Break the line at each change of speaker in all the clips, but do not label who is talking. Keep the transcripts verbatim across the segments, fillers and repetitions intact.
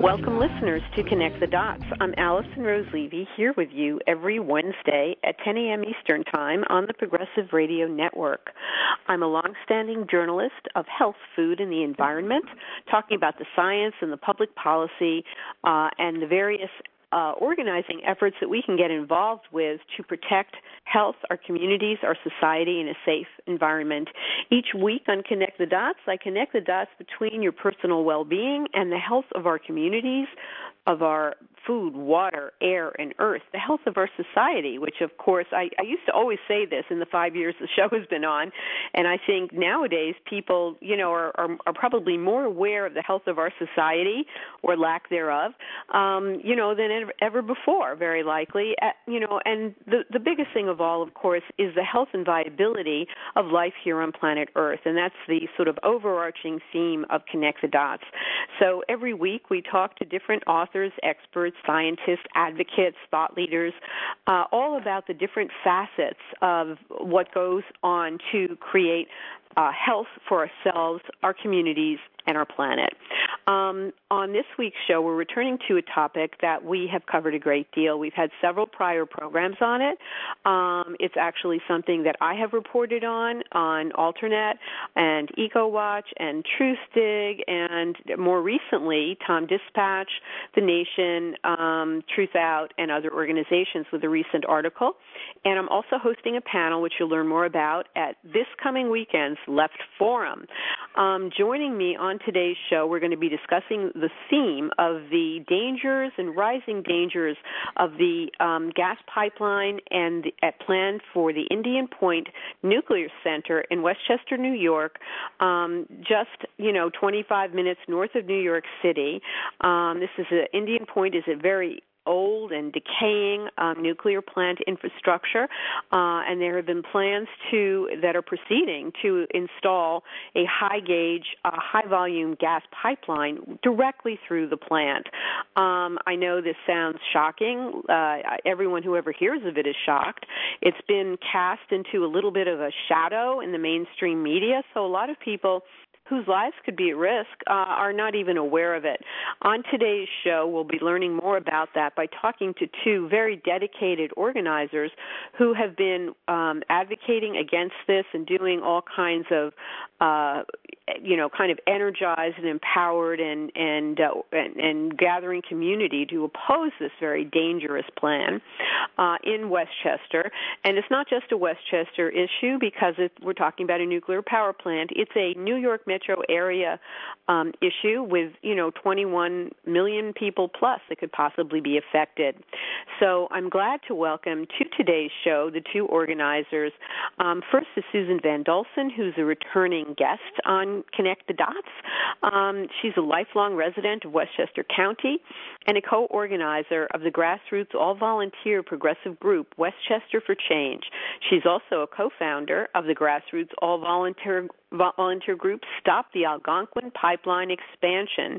Welcome, listeners, to Connect the Dots. I'm Allison Rose Levy, here with you every Wednesday at ten a.m. Eastern Time on the Progressive Radio Network. I'm a longstanding journalist of health, food, and the environment, talking about the science and the public policy uh, and the various Uh, organizing efforts that we can get involved with to protect health, our communities, our society in a safe environment. Each week on Connect the Dots, I connect the dots between your personal well-being and the health of our communities, of our food, water, air, and earth, the health of our society, which, of course, I, I used to always say this in the five years the show has been on, and I think nowadays people, you know, are, are, are probably more aware of the health of our society or lack thereof, um, you know, than ever, ever before, very likely. Uh, you know, and the, the biggest thing of all, of course, is the health and viability of life here on planet Earth, and that's the sort of overarching theme of Connect the Dots. So every week we talk to different authors, experts, scientists, advocates, thought leaders, uh, all about the different facets of what goes on to create uh, health for ourselves, our communities, and our planet. Um, on this week's show, we're returning to a topic that we have covered a great deal. We've had several prior programs on it. Um, it's actually something that I have reported on, on Alternet and EcoWatch and TruthDig, and more recently, Tom Dispatch, The Nation, um, Truth Out, and other organizations with a recent article. And I'm also hosting a panel, which you'll learn more about at this coming weekend's Left Forum. Um, joining me on today's show, we're going to be discussing the theme of the dangers and rising dangers of the um, gas pipeline and the, uh, plan for the Indian Point Nuclear Center in Westchester, New York, um, just, you know, twenty-five minutes north of New York City. Um, this is a, Indian Point is a very old and decaying um, nuclear plant infrastructure, uh, and there have been plans to that are proceeding to install a high-gauge, uh, high-volume gas pipeline directly through the plant. Um, I know this sounds shocking. Uh, everyone who ever hears of it is shocked. It's been cast into a little bit of a shadow in the mainstream media, so a lot of people whose lives could be at risk uh, are not even aware of it. On today's show, we'll be learning more about that by talking to two very dedicated organizers who have been um, advocating against this and doing all kinds of, uh, you know, kind of energized and empowered and and, uh, and and gathering community to oppose this very dangerous plan uh, in Westchester. And it's not just a Westchester issue because it, we're talking about a nuclear power plant. It's a New York metro area um, issue with, you know, twenty-one million people plus that could possibly be affected. So I'm glad to welcome to today's show the two organizers. Um, first is Susan Van Dulsen, who's a returning guest on Connect the Dots. Um, she's a lifelong resident of Westchester County and a co-organizer of the grassroots all-volunteer progressive group Westchester for Change. She's also a co-founder of the grassroots all-volunteer volunteer group Stop the Algonquin Pipeline Expansion,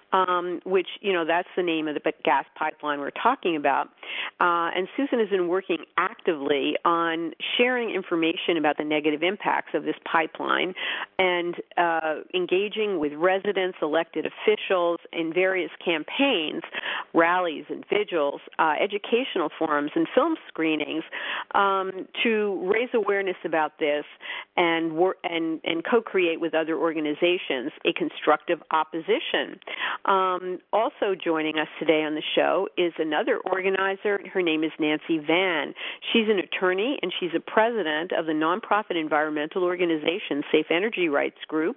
um, which, you know, that's the name of the gas pipeline we're talking about. Uh, and Susan has been working actively on sharing information about the negative impacts of this pipeline and uh, engaging with residents, elected officials in various campaigns, rallies and vigils, uh, educational forums and film screenings um, to raise awareness about this and, wor- and, and co-create with other organizations a constructive opposition. Um, also joining us today on the show is another organizer. Her name is Nancy Van. She's an attorney, and she's a president of the nonprofit environmental organization Safe Energy Rights Group.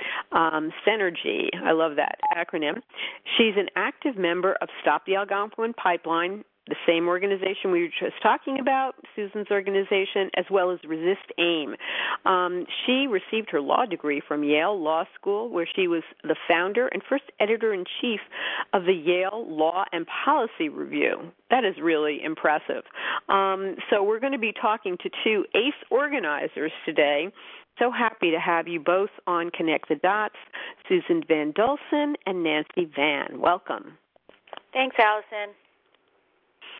Um, Synergy, I love that acronym. She's an active member of Stop the Algonquin Pipeline, the same organization we were just talking about, Susan's organization, as well as Resist AIM. Um, she received her law degree from Yale Law School, where she was the founder and first editor-in-chief of the Yale Law and Policy Review. That is really impressive. Um, so we're going to be talking to two ACE organizers today. So happy to have you both on Connect the Dots, Susan Van Dulsen and Nancy Van. Welcome.
Thanks, Allison.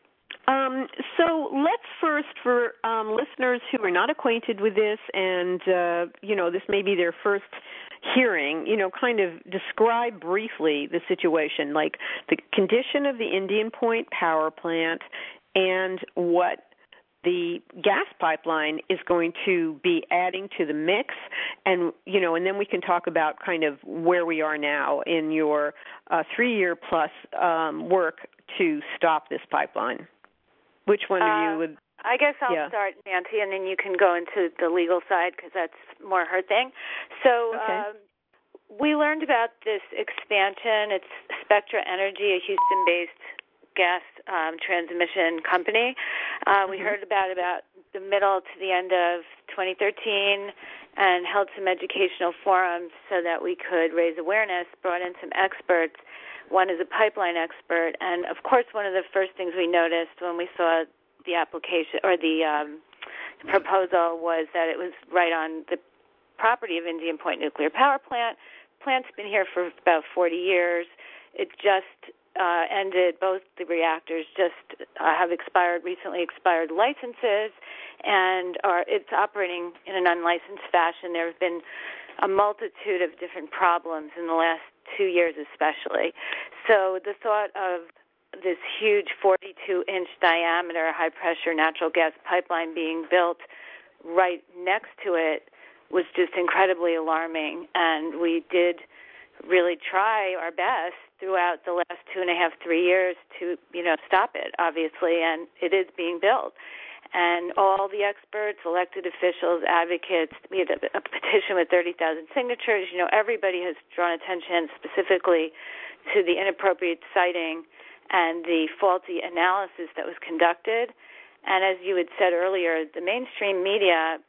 Um, so let's first, for um, listeners who are not acquainted with this and, uh, you know, this may be their first hearing, you know, kind of describe briefly the situation, like the condition of the Indian Point power plant and what the gas pipeline is going to be adding to the mix, and you know, and then we can talk about kind of where we are now in your uh, three-year plus um, work to stop this pipeline. Which one are you
uh,
with?
I guess I'll
yeah.
start, Nancy, and then you can go into the legal side because that's more her thing. So
okay.
um, we learned about this expansion. It's Spectra Energy, a Houston-based gas um, transmission company. Uh, mm-hmm. We heard about about the middle to the end of twenty thirteen and held some educational forums so that we could raise awareness, brought in some experts. One is a pipeline expert, and of course one of the first things we noticed when we saw the application or the um, proposal was that it was right on the property of Indian Point Nuclear Power Plant. Plant's been here for about forty years. It just uh, ended, both the reactors just uh, have expired, recently expired licenses, and are it's operating in an unlicensed fashion. There have been a multitude of different problems in the last two years especially. So the thought of this huge forty-two inch diameter high-pressure natural gas pipeline being built right next to it was just incredibly alarming, and we did really try our best throughout the last two and a half, three years to, you know, stop it, obviously, and it is being built. And all the experts, elected officials, advocates, we had a, a petition with thirty thousand signatures. You know, everybody has drawn attention specifically to the inappropriate siting and the faulty analysis that was conducted. And as you had said earlier, the mainstream media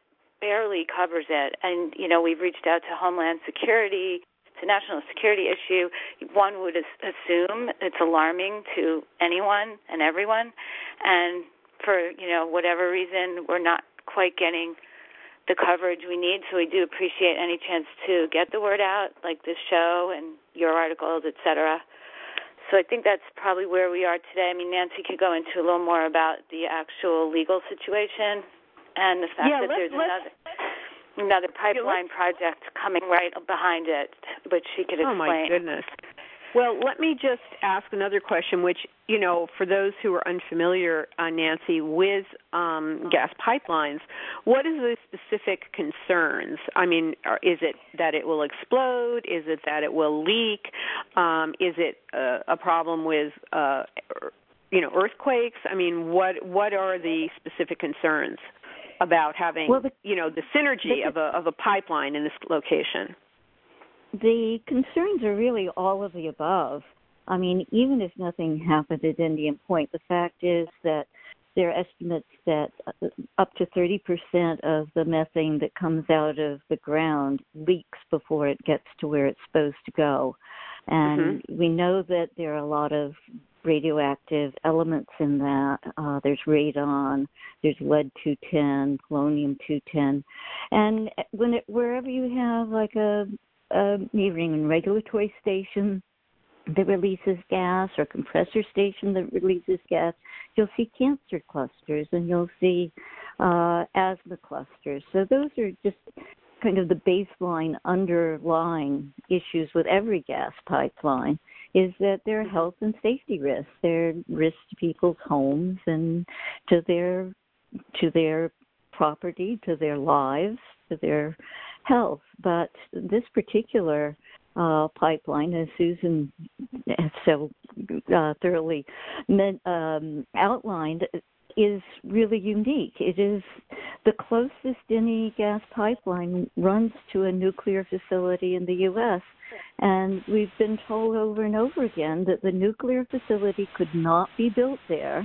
barely covers it. And, you know, we've reached out to Homeland Security. It's a national security issue. One would assume it's alarming to anyone and everyone. And for, you know, whatever reason, we're not quite getting the coverage we need. So we do appreciate any chance to get the word out, like this show and your articles, et cetera. So I think that's probably where we are today. I mean, Nancy could go into a little more about the actual legal situation and the fact
yeah,
that there's
let's,
another another pipeline yeah, project coming right behind it, which she could explain.
Oh, my goodness. Well, let me just ask another question, which, you know, for those who are unfamiliar, uh, Nancy, with um, gas pipelines, what is the specific concerns? I mean, is it that it will explode? Is it that it will leak? Um, is it uh, a problem with, uh, you know, earthquakes? I mean, what what are the specific concerns about having, well, the, you know, the synergy the, of a of a pipeline in this location?
The concerns are really all of the above. I mean, even if nothing happened at Indian Point, the fact is that there are estimates that up to thirty percent of the methane that comes out of the ground leaks before it gets to where it's supposed to go. And mm-hmm. we know that there are a lot of radioactive elements in that. Uh, there's radon, there's lead two ten, polonium two ten. And when it, wherever you have like a a metering and regulatory station that releases gas or compressor station that releases gas, you'll see cancer clusters and you'll see uh, asthma clusters. So those are just kind of the baseline underlying issues with every gas pipeline, is that there are health and safety risks. There are risks to people's homes and to their to their property, to their lives, to their health. But this particular uh, pipeline, as Susan has so uh, thoroughly um, outlined, is really unique. It is the closest any gas pipeline runs to a nuclear facility in the U S, and we've been told over and over again that the nuclear facility could not be built there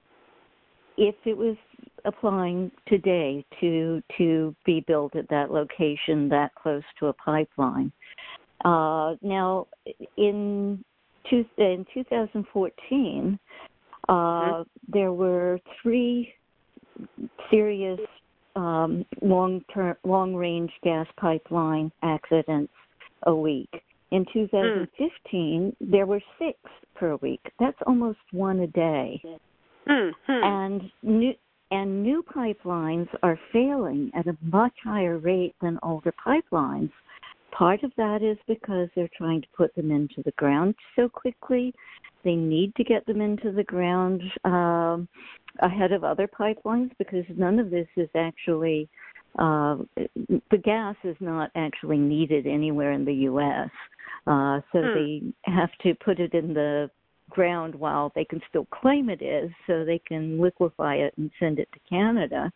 if it was applying today to to be built at that location that close to a pipeline. Uh, now, in, two, in two thousand fourteen, uh, mm-hmm. there were three serious um, long-term, long-range gas pipeline accidents a week. In two thousand fifteen, mm. there were six per week. That's almost one a day.
Mm-hmm.
and new and new pipelines are failing at a much higher rate than older pipelines. Part of that is because they're trying to put them into the ground so quickly. They need to get them into the ground um, ahead of other pipelines because none of this is actually, uh, the gas is not actually needed anywhere in the U S Uh, so mm. they have to put it in the ground while they can still claim it is, so they can liquefy it and send it to Canada.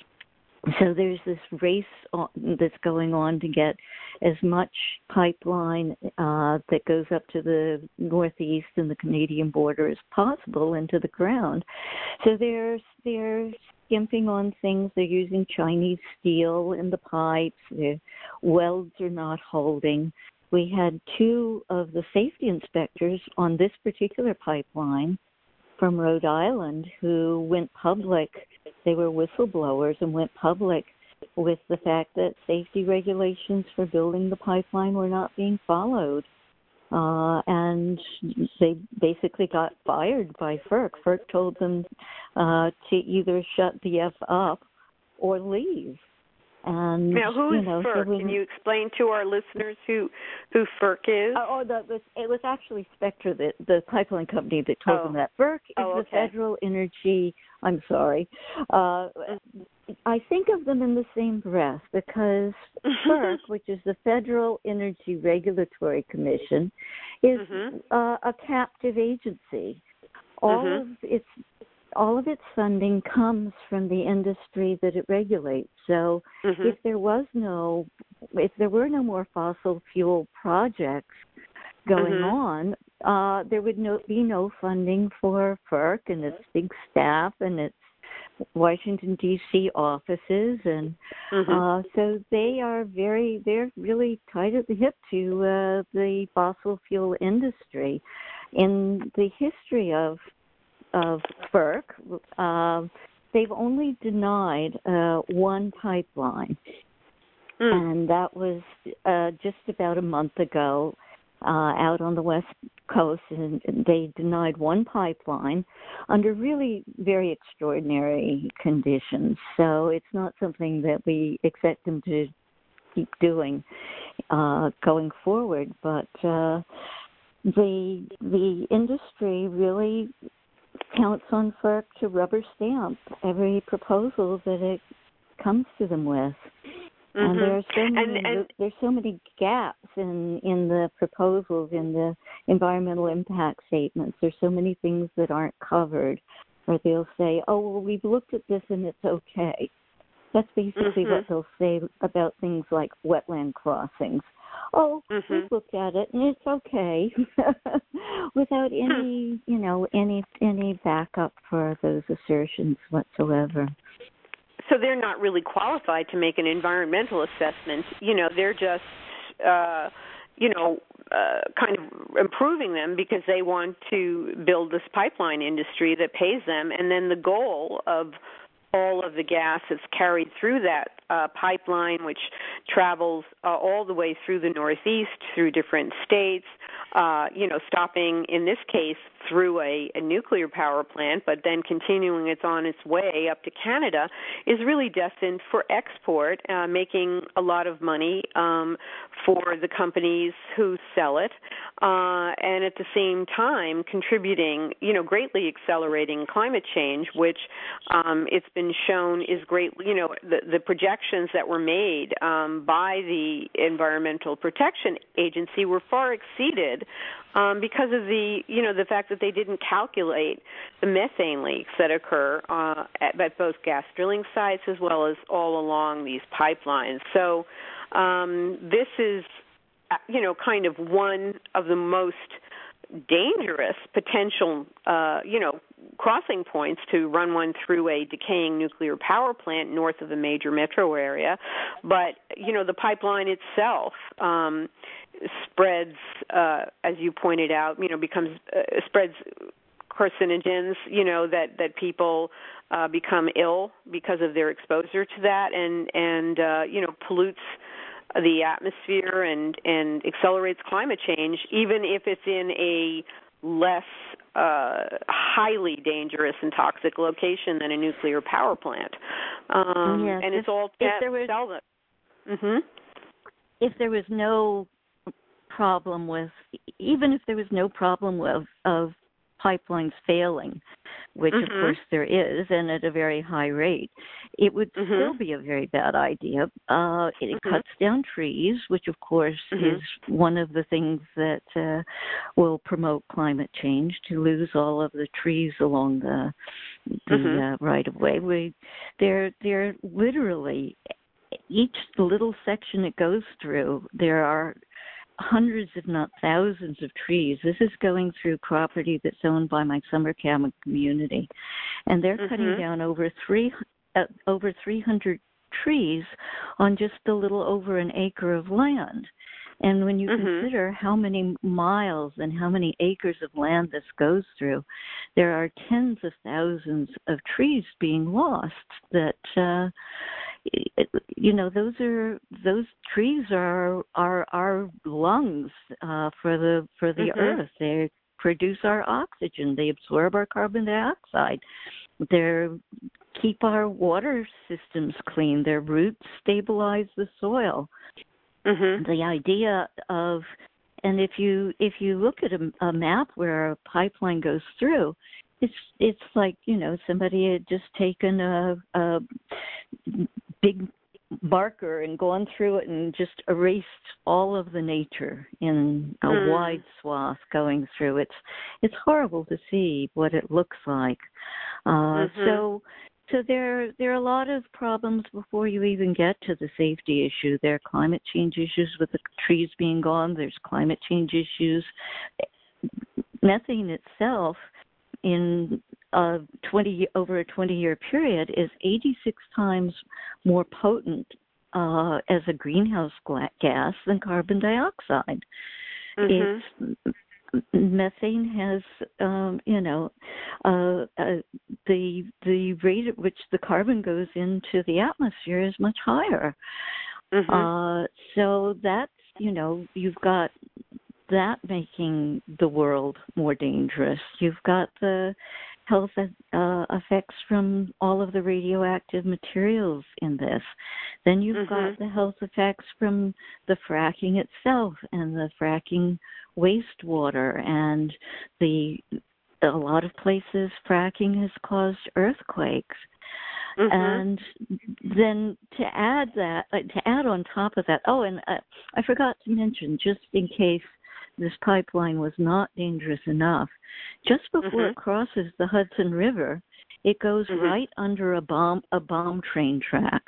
So there's this race that's going on to get as much pipeline uh, that goes up to the northeast and the Canadian border as possible into the ground. So they're, they're skimping on things. They're using Chinese steel in the pipes. Their welds are not holding. We had two of the safety inspectors on this particular pipeline from Rhode Island who went public. They were whistleblowers and went public with the fact that safety regulations for building the pipeline were not being followed. Uh, and they basically got fired by FERC. FERC told them uh, to either shut the F up or leave. And,
now, who is
you know,
FERC?
So
Can you explain to our listeners who who FERC is?
Uh, oh, the, the, it was actually Spectra, the, the pipeline company, that told
oh.
them that. FERC is
oh, okay.
the Federal Energy, I'm sorry. Uh, I think of them in the same breath because FERC, which is the Federal Energy Regulatory Commission, is
mm-hmm.
uh, a captive agency. All mm-hmm. of its all of its funding comes from the industry that it regulates. So mm-hmm. if there was no, if there were no more fossil fuel projects going mm-hmm. on, uh, there would no, be no funding for FERC and its big staff and its Washington, D C offices. And mm-hmm. uh, so they are very, they're really tied at the hip to uh, the fossil fuel industry. In the history of of FERC, uh, they've only denied uh, one pipeline, mm. and that was uh, just about a month ago uh, out on the West Coast, and they denied one pipeline under really very extraordinary conditions. So it's not something that we expect them to keep doing uh, going forward, but uh, the the industry really counts on FERC to rubber stamp every proposal that it comes to them with. Mm-hmm. And there are so many and, and, there's so many gaps in, in the proposals, in the environmental impact statements. There's so many things that aren't covered, or they'll say, oh, well, we've looked at this and it's okay. That's basically mm-hmm. what they'll say about things like wetland crossings. Oh, mm-hmm. we've looked at it and it's okay, without any, you know, any any backup for those assertions whatsoever.
So they're not really qualified to make an environmental assessment. You know, they're just, uh, you know, uh, kind of improving them because they want to build this pipeline industry that pays them, and then the goal of all of the gas that's carried through that uh, pipeline, which travels uh, all the way through the Northeast, through different states, uh, you know, stopping, in this case, through a, a nuclear power plant, but then continuing it's on its way up to Canada, is really destined for export, uh, making a lot of money um, for the companies who sell it, uh, and at the same time contributing, you know, greatly accelerating climate change, which um, it's been shown is great, you know, the, the projections that were made um, by the Environmental Protection Agency were far exceeded um, because of the, you know, the fact that they didn't calculate the methane leaks that occur uh, at, at both gas drilling sites as well as all along these pipelines. So um, this is, you know, kind of one of the most dangerous potential, uh, you know, crossing points to run one through a decaying nuclear power plant north of a major metro area. But, you know, the pipeline itself um, spreads, uh, as you pointed out, you know, becomes, uh, spreads carcinogens, you know, that, that people uh, become ill because of their exposure to that, and, and uh, you know, pollutes the atmosphere and, and accelerates climate change, even if it's in a less uh, highly dangerous and toxic location than a nuclear power plant. Um,
yes,
and
if,
it's all
if there was,
seldom. Mm-hmm.
If there was no problem with, even if there was no problem with of pipelines failing, which
mm-hmm.
of course there is, and at a very high rate, it would
mm-hmm.
still be a very bad idea. Uh, it
mm-hmm.
cuts down trees, which of course
mm-hmm.
is one of the things that uh, will promote climate change, to lose all of the trees along the the
mm-hmm.
uh, right of way. We, they're they're literally, each little section it goes through, there are hundreds, if not thousands, of trees. This is going through property that's owned by my summer cabin community, and they're
mm-hmm.
cutting down over three uh, over three hundred trees on just a little over an acre of land. And when you
mm-hmm.
consider how many miles and how many acres of land this goes through, there are tens of thousands of trees being lost. That uh, you know, those are those trees are are our lungs uh, for the for the
mm-hmm.
earth. They produce our oxygen. They absorb our carbon dioxide. They keep our water systems clean. Their roots stabilize the soil.
Mm-hmm.
The idea of, and if you if you look at a, a map where a pipeline goes through, it's it's like, you know, somebody had just taken a, a big marker and gone through it and just erased all of the nature in a
mm.
wide swath going through. It's it's horrible to see what it looks like. Uh,
mm-hmm.
So. So there, there are a lot of problems before you even get to the safety issue. There are climate change issues with the trees being gone. There's climate change issues. Methane itself, in a twenty over a twenty-year period, is eighty-six times more potent uh, as a greenhouse gas than carbon dioxide.
Mm-hmm.
It's Methane has, um, you know, uh, uh, the the rate at which the carbon goes into the atmosphere is much higher.
Mm-hmm.
Uh, so that's, you know, you've got that making the world more dangerous. You've got the health uh, effects from all of the radioactive materials in this. Then you've
mm-hmm.
got the health effects from the fracking itself and the fracking wastewater, and the a lot of places fracking has caused earthquakes.
Mm-hmm.
And then to add that, uh, to add on top of that, oh, and uh, I forgot to mention, just in case this pipeline was not dangerous enough, just before
mm-hmm.
it crosses the Hudson River, it goes
mm-hmm.
right under a bomb a bomb train track.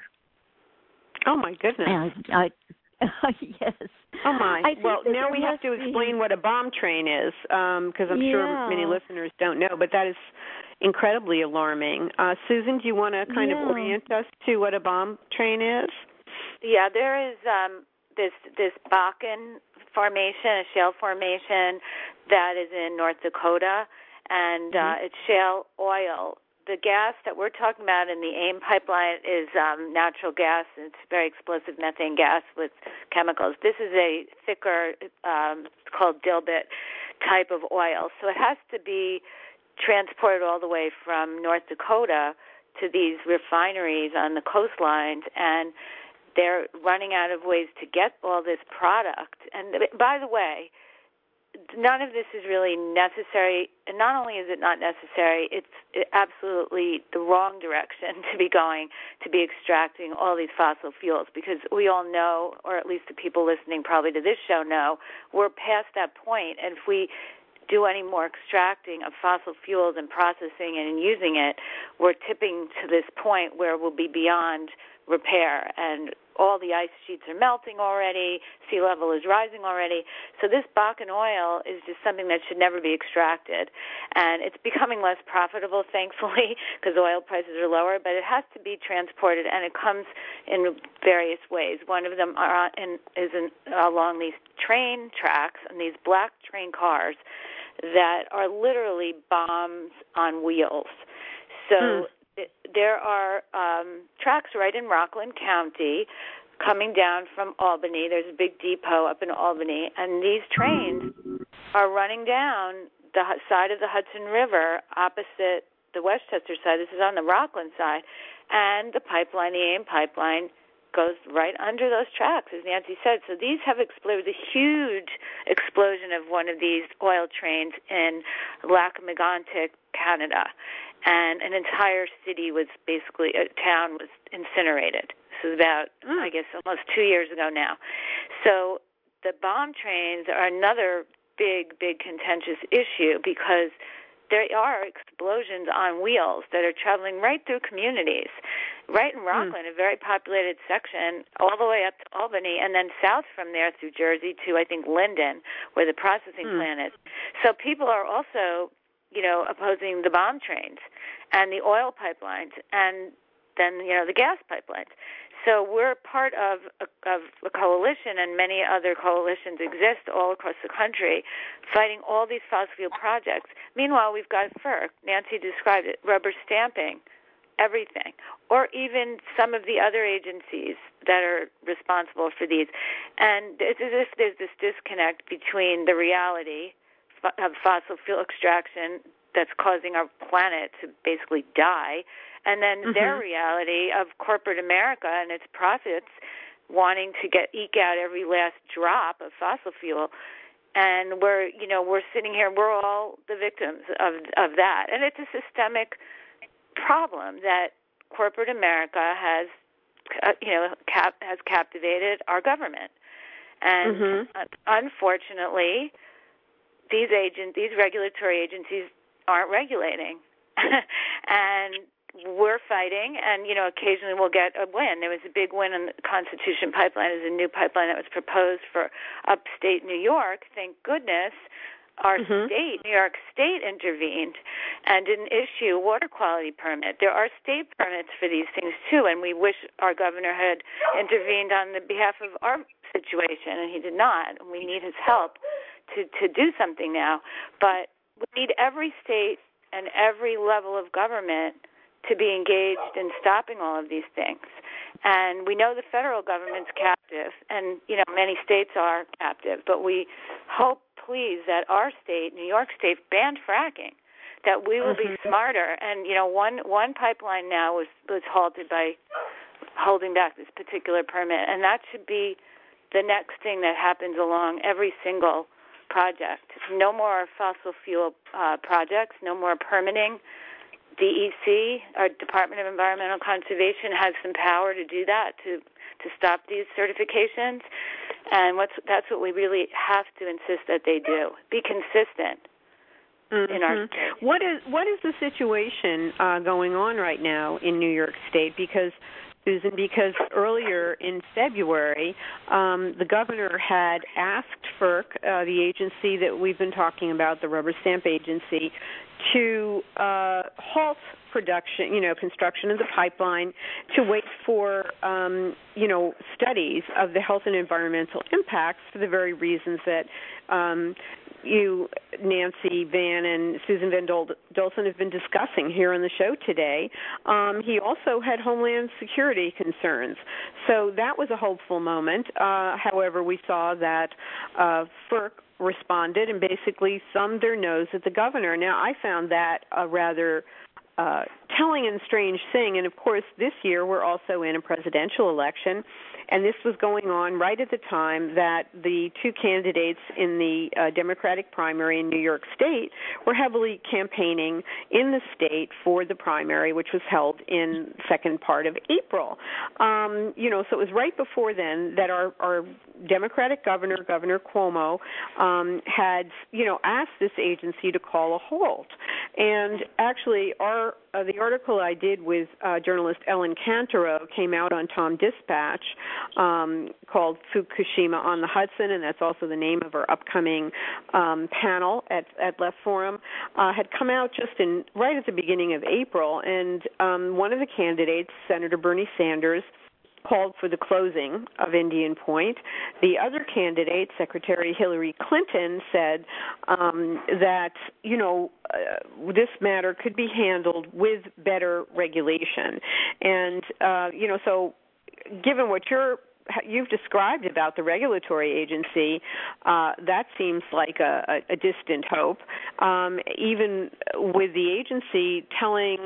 Oh my goodness!
And I, I yes.
Oh my! Well, now we have to
be...
explain what a bomb train is, because um, I'm
yeah.
sure many listeners don't know. But that is incredibly alarming. Uh, Susan, do you want to kind
yeah.
of orient us to what a bomb train is?
Yeah, there is um, this this Bakken formation, a shale formation that is in North Dakota, and
mm-hmm.
uh, it's shale oil. The gas that we're talking about in the AIM pipeline is um, natural gas. It's very explosive methane gas with chemicals. This is a thicker, um, it's called dilbit type of oil. So it has to be transported all the way from North Dakota to these refineries on the coastlines, and they're running out of ways to get all this product. And by the way, none of this is really necessary. And not only is it not necessary, it's absolutely the wrong direction to be going, to be extracting all these fossil fuels, because we all know, or at least the people listening probably to this show know, we're past that point. And if we do any more extracting of fossil fuels and processing and using it, we're tipping to this point where we'll be beyond repair, and all the ice sheets are melting already, sea level is rising already. So this Bakken oil is just something that should never be extracted. And it's becoming less profitable, thankfully, because oil prices are lower, but it has to be transported, and it comes in various ways. One of them are in, is in, along these train tracks and these black train cars that are literally bombs on wheels. So mm. There are um, tracks right in Rockland County coming down from Albany. There's a big depot up in Albany, and these trains are running down the side of the Hudson River opposite the Westchester side. This is on the Rockland side. And the pipeline, the AIM pipeline, goes right under those tracks, as Nancy said. So these have exploded, a huge explosion of one of these oil trains in Lac-Mégantic, Canada. And an entire city was basically, a town was incinerated. This is about, mm. I guess, almost two years ago now. So the bomb trains are another big, big contentious issue because there are explosions on wheels that are traveling right through communities, right in Rockland, mm. a very populated section, all the way up to Albany, and then south from there through Jersey to, I think, Linden, where the processing mm. plant is. So people are also, you know, opposing the bomb trains and the oil pipelines and then, you know, the gas pipelines. So we're part of a, of a coalition, and many other coalitions exist all across the country, fighting all these fossil fuel projects. Meanwhile, we've got FERC. Nancy described it, rubber stamping everything, or even some of the other agencies that are responsible for these. And it's as if there's this disconnect between the reality of fossil fuel extraction that's causing our planet to basically die, and then mm-hmm. their reality of corporate America and its profits wanting to get eke out every last drop of fossil fuel. And we're, you know, we're sitting here, we're all the victims of of that. And it's a systemic problem that corporate America has, uh, you know, cap, has captivated our government. And mm-hmm. uh, unfortunately, these agents, these regulatory agencies aren't regulating. And we're fighting, and, you know, occasionally we'll get a win. There was a big win on the Constitution Pipeline. It was a new pipeline that was proposed for upstate New York. Thank goodness our mm-hmm. state, New York State, intervened and didn't issue a water quality permit. There are state permits for these things, too, and we wish our governor had intervened on the behalf of our situation, and he did not. And we need his help to, to do something now. But we need every state and every level of government to be engaged in stopping all of these things. And we know the federal government's captive, and, you know, many states are captive, but we hope, please, that our state, New York State, banned fracking, that we will mm-hmm. be smarter. And, you know, one one pipeline now was, was halted by holding back this particular permit, and that should be the next thing that happens along every single project. No more fossil fuel uh, projects, no more permitting. D E C, our Department of Environmental Conservation, has some power to do that, to to stop these certifications. And what's that's what we really have to insist that they do. Be consistent mm-hmm. in our state.
What is what is the situation uh, going on right now in New York State? Because Susan, because earlier in February, um, the governor had asked FERC, uh, the agency that we've been talking about, the rubber stamp agency, to uh, halt production, you know, construction of the pipeline, to wait for, um, you know, studies of the health and environmental impacts for the very reasons that um, you, Nancy Van and Susan Van Dolson, have been discussing here on the show today. Um, he also had Homeland Security concerns. So that was a hopeful moment. Uh, however, we saw that uh, FERC responded and basically thumbed their nose at the governor. Now, I found that a rather uh, telling and strange thing. And, of course, this year we're also in a presidential election, and this was going on right at the time that the two candidates in the uh, Democratic primary in New York State were heavily campaigning in the state for the primary, which was held in the second part of April. Um, you know, so it was right before then that our, our Democratic governor, Governor Cuomo, um, had, you know, asked this agency to call a halt. And actually, our uh, the article I did with uh, journalist Ellen Cantero came out on Tom Dispatch, um, called Fukushima on the Hudson, and that's also the name of our upcoming um, panel at, at Left Forum, uh, had come out just in right at the beginning of April. And um, one of the candidates, Senator Bernie Sanders, called for the closing of Indian Point. The other candidate, Secretary Hillary Clinton, said um, that, you know, uh, this matter could be handled with better regulation. And, uh, you know, so given what you're you've described about the regulatory agency, uh, that seems like a, a, a distant hope. um, even with the agency telling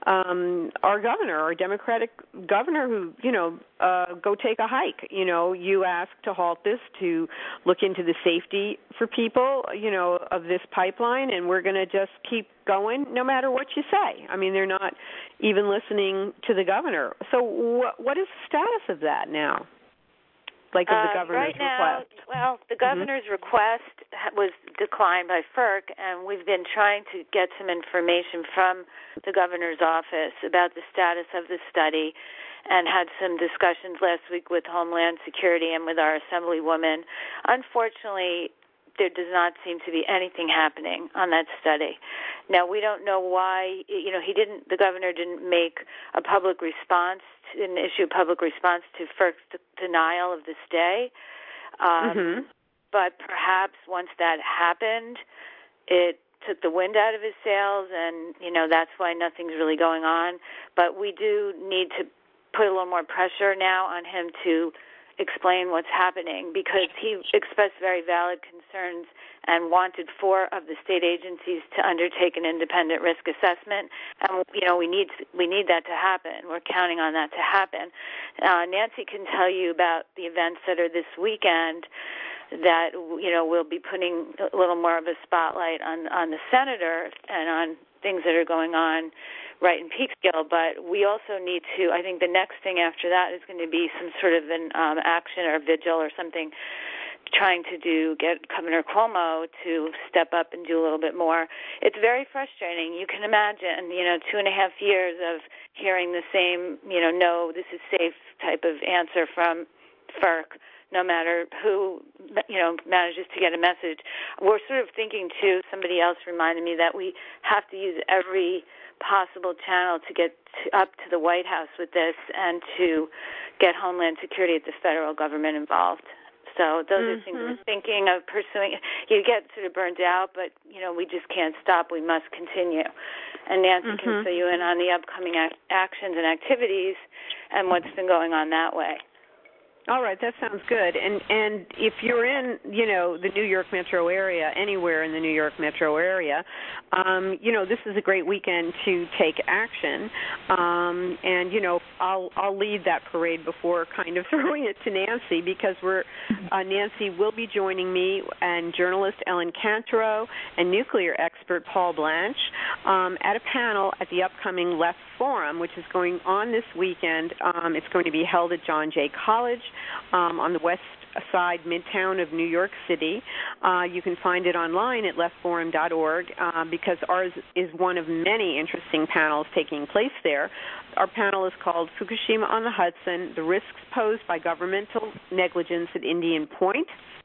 um, our governor, our Democratic governor, who, you know, uh, go take a hike. You know, you asked to halt this to look into the safety for people, you know, of this pipeline, and we're going to just keep going no matter what you say. I mean, they're not even listening to the governor. So wh- what is the status of that now? Like of the
uh,
governor's
right now,
request?
Well, the governor's mm-hmm. request was declined by FERC, and we've been trying to get some information from the governor's office about the status of the study, and had some discussions last week with Homeland Security and with our Assemblywoman. Unfortunately, there does not seem to be anything happening on that study. Now, we don't know why, you know, he didn't, the governor didn't make a public response, didn't issue a public response to FERC's denial of the stay. Um, mm-hmm. But perhaps once that happened, it took the wind out of his sails, and, you know, that's why nothing's really going on. But we do need to put a little more pressure now on him to explain what's happening, because he expressed very valid concerns and wanted four of the state agencies to undertake an independent risk assessment. And, you know, we need we need that to happen. We're counting on that to happen. Uh, Nancy can tell you about the events that are this weekend that, you know, we'll be putting a little more of a spotlight on, on the senator and on things that are going on right in Peekskill, but we also need to, I think the next thing after that is going to be some sort of an um, action or vigil or something trying to do, get Governor Cuomo to step up and do a little bit more. It's very frustrating. You can imagine, you know, two and a half years of hearing the same, you know, no, this is safe type of answer from FERC, no matter who, you know, manages to get a message. We're sort of thinking, too, somebody else reminded me that we have to use every possible channel to get to, up to the White House with this and to get Homeland Security at the federal government involved. So those mm-hmm. are things we're thinking of pursuing. You get sort of burnt out, but, you know, we just can't stop. We must continue. And Nancy mm-hmm. can fill you in on the upcoming ac- actions and activities and what's been going on that way.
All right, that sounds good. And and if you're in, you know, the New York metro area, anywhere in the New York metro area, um, you know, this is a great weekend to take action. Um, and, you know, I'll I'll lead that parade before kind of throwing it to Nancy, because we're uh, Nancy will be joining me and journalist Ellen Cantero and nuclear expert Paul Blanche um, at a panel at the upcoming Left Forum, which is going on this weekend. Um, it's going to be held at John Jay College um, on the west side, midtown of New York City. Uh, you can find it online at left forum dot org uh, because ours is one of many interesting panels taking place there. Our panel is called Fukushima on the Hudson, the Risks Posed by Governmental Negligence at Indian Point.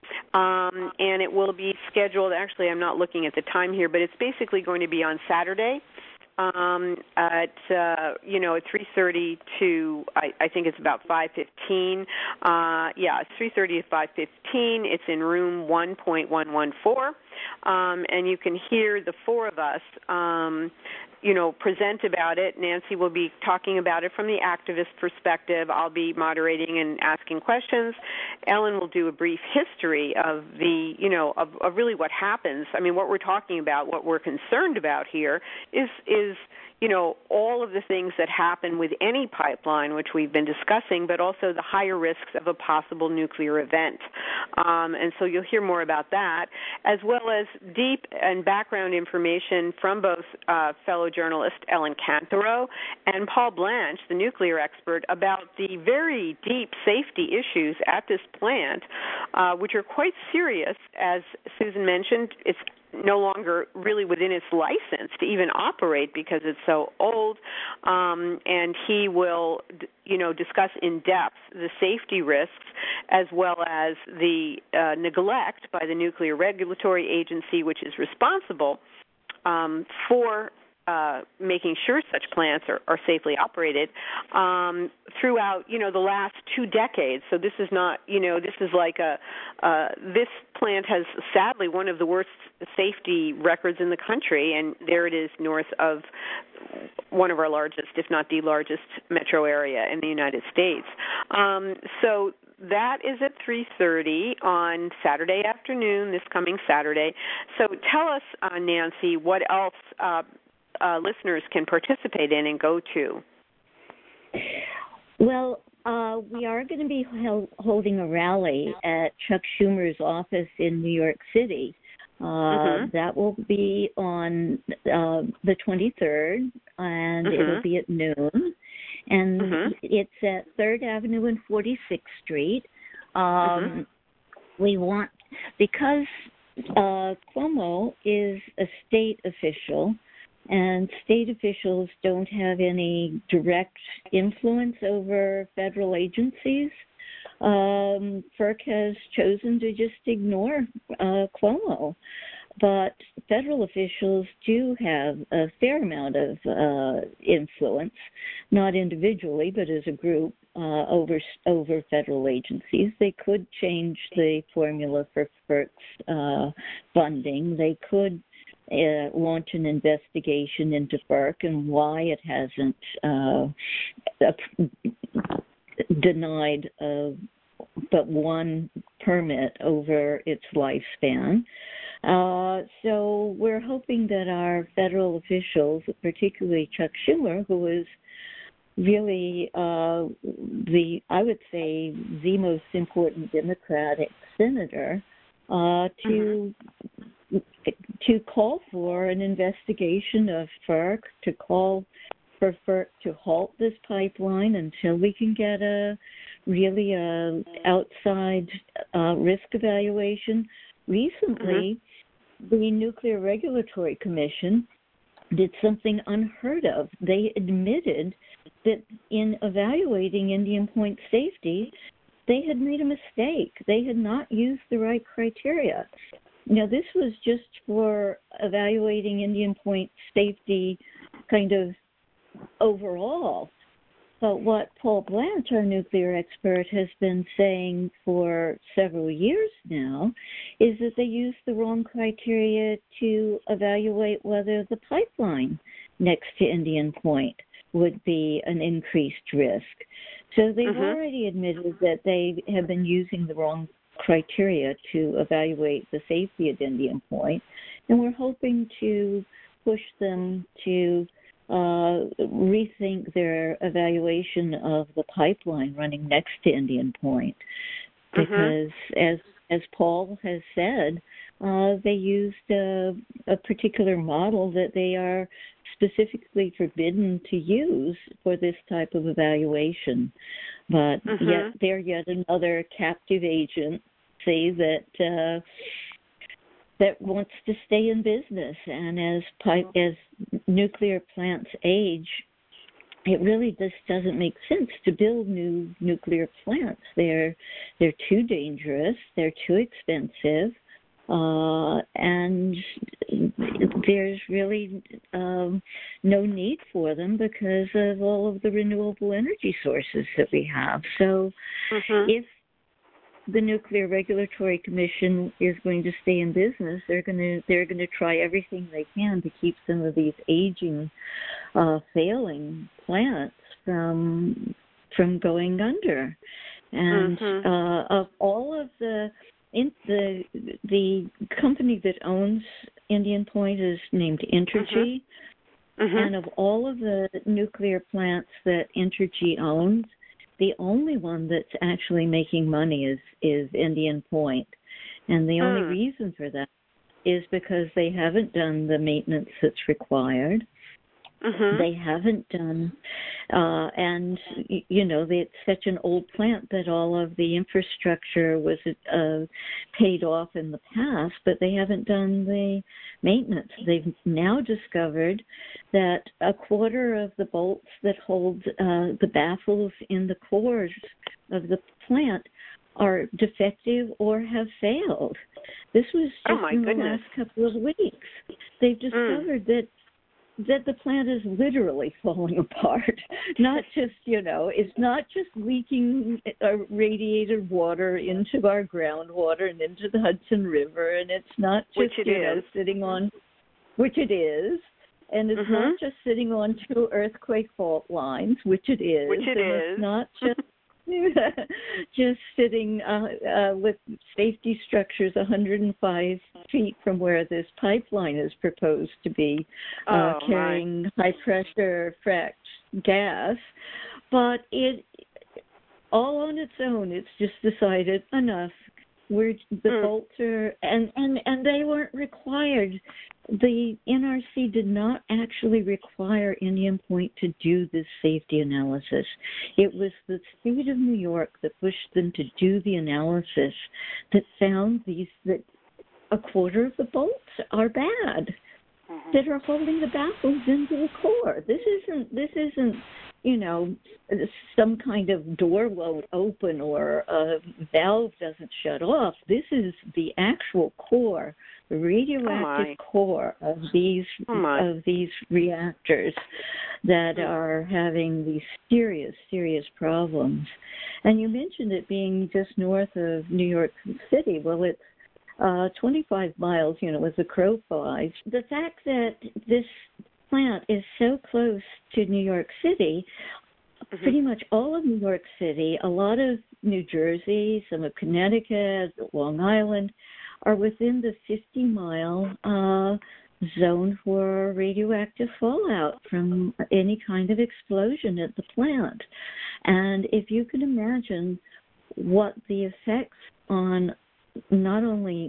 Um, and it will be scheduled, actually I'm not looking at the time here, but it's basically going to be on Saturday. Um, at uh, you know at three thirty to I, I think it's about five fifteen. Uh, yeah, it's three thirty to five fifteen. It's in room one point one one four, um, and you can hear the four of us. Um, you know, present about it. Nancy will be talking about it from the activist perspective. I'll be moderating and asking questions. Ellen will do a brief history of the, you know, of, of really what happens. I mean, what we're talking about, what we're concerned about here is, is, you know, all of the things that happen with any pipeline, which we've been discussing, but also the higher risks of a possible nuclear event. Um, and so you'll hear more about that, as well as deep and background information from both uh, fellow journalist Ellen Cantero and Paul Blanche, the nuclear expert, about the very deep safety issues at this plant, uh, which are quite serious. As Susan mentioned, it's no longer really within its license to even operate because it's so old, um, and he will, you know, discuss in depth the safety risks as well as the uh, neglect by the Nuclear Regulatory Agency, which is responsible um, for Uh, making sure such plants are, are safely operated um, throughout, you know, the last two decades. So this is not, you know, this is like a, uh, this plant has sadly one of the worst safety records in the country, and there it is north of one of our largest, if not the largest metro area in the United States. Um, so that is at three thirty on Saturday afternoon, this coming Saturday. So tell us, uh, Nancy, what else uh, uh, listeners can participate in and go to.
Well, uh, we are going to be held, holding a rally at Chuck Schumer's office in New York City. Uh, mm-hmm. That will be on uh, the twenty-third, and mm-hmm. it'll be at noon. And mm-hmm. it's at third Avenue and forty-sixth Street. Um, mm-hmm. We want, because uh, Cuomo is a state official, and state officials don't have any direct influence over federal agencies, um, FERC has chosen to just ignore uh, Cuomo. But federal officials do have a fair amount of uh, influence, not individually, but as a group, uh, over over federal agencies. They could change the formula for FERC's uh, funding. They could Uh, launch an investigation into FERC and why it hasn't uh, denied uh, but one permit over its lifespan. Uh, so we're hoping that our federal officials, particularly Chuck Schumer, who is really uh, the, I would say, the most important Democratic senator, uh, to mm-hmm. to call for an investigation of FERC, to call for FERC to halt this pipeline until we can get a really a outside uh, risk evaluation. Recently, mm-hmm. the Nuclear Regulatory Commission did something unheard of. They admitted that in evaluating Indian Point safety, they had made a mistake. They had not used the right criteria. Now, this was just for evaluating Indian Point safety kind of overall. But what Paul Blanch, our nuclear expert, has been saying for several years now is that they used the wrong criteria to evaluate whether the pipeline next to Indian Point would be an increased risk. So they've mm-hmm. already admitted that they have been using the wrong criteria to evaluate the safety at Indian Point, and we're hoping to push them to uh, rethink their evaluation of the pipeline running next to Indian Point, because mm-hmm. as as Paul has said, uh, they used a, a particular model that they are specifically forbidden to use for this type of evaluation. But mm-hmm. yet they're yet another captive agent, say, that uh, that wants to stay in business. And as pipe, as nuclear plants age, it really just doesn't make sense to build new nuclear plants. They're they're too dangerous. They're too expensive. Uh, and there's really um, no need for them because of all of the renewable energy sources that we have. So mm-hmm. if the Nuclear Regulatory Commission is going to stay in business, they're going to they're going to try everything they can to keep some of these aging, uh, failing plants from from going under. And mm-hmm. uh, of all of the In the the company that owns Indian Point is named Entergy, mm-hmm. Mm-hmm. and of all of the nuclear plants that Entergy owns, the only one that's actually making money is, is Indian Point. And the mm. only reason for that is because they haven't done the maintenance that's required. Mm-hmm. They haven't done, uh, and, you know, they, it's such an old plant that all of the infrastructure was uh, paid off in the past, but they haven't done the maintenance. They've now discovered that a quarter of the bolts that hold uh, the baffles in the cores of the plant are defective or have failed. This was just
oh
in
goodness.
the last couple of weeks. They've discovered mm. that that the plant is literally falling apart. Not just, you know, it's not just leaking uh, radiated water into our groundwater and into the Hudson River, and it's not just,
which it
you
is.
know, sitting on, which it is, and it's mm-hmm. not just sitting on two earthquake fault lines, which it is.
Which it
and
is.
It's not just just sitting uh, uh, with safety structures one hundred five feet from where this pipeline is proposed to be, uh,
oh,
carrying high pressure fracked gas. But it, all on its own, it's just decided enough. We're the
mm.
bolts are, and, and, and they weren't required. The N R C did not actually require Indian Point to do this safety analysis. It was the state of New York that pushed them to do the analysis that found these, that a quarter of the bolts are bad, mm-hmm. that are holding the baffles into the core. This isn't, this isn't, you know, some kind of door won't open or a valve doesn't shut off. This is the actual core, the radioactive
oh
core of these
oh
of these reactors that are having these serious, serious problems. And you mentioned it being just north of New York City. Well, it's uh, twenty-five miles, you know, as the crow flies. The fact that this plant is so close to New York City, mm-hmm. pretty much all of New York City, a lot of New Jersey, some of Connecticut, Long Island, are within the fifty-mile uh, zone for radioactive fallout from any kind of explosion at the plant. And if you can imagine what the effects on not only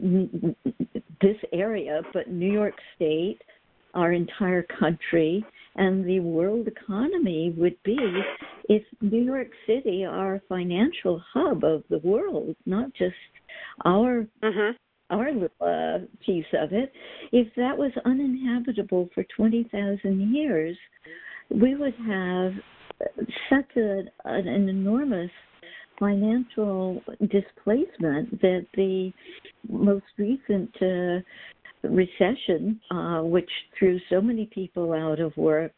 this area, but New York State, our entire country, and the world economy would be if New York City, our financial hub of the world, not just our mm-hmm. our little uh, piece of it, if that was uninhabitable for twenty thousand years, we would have such a, an, an enormous financial displacement that the most recent uh, recession, uh, which threw so many people out of work,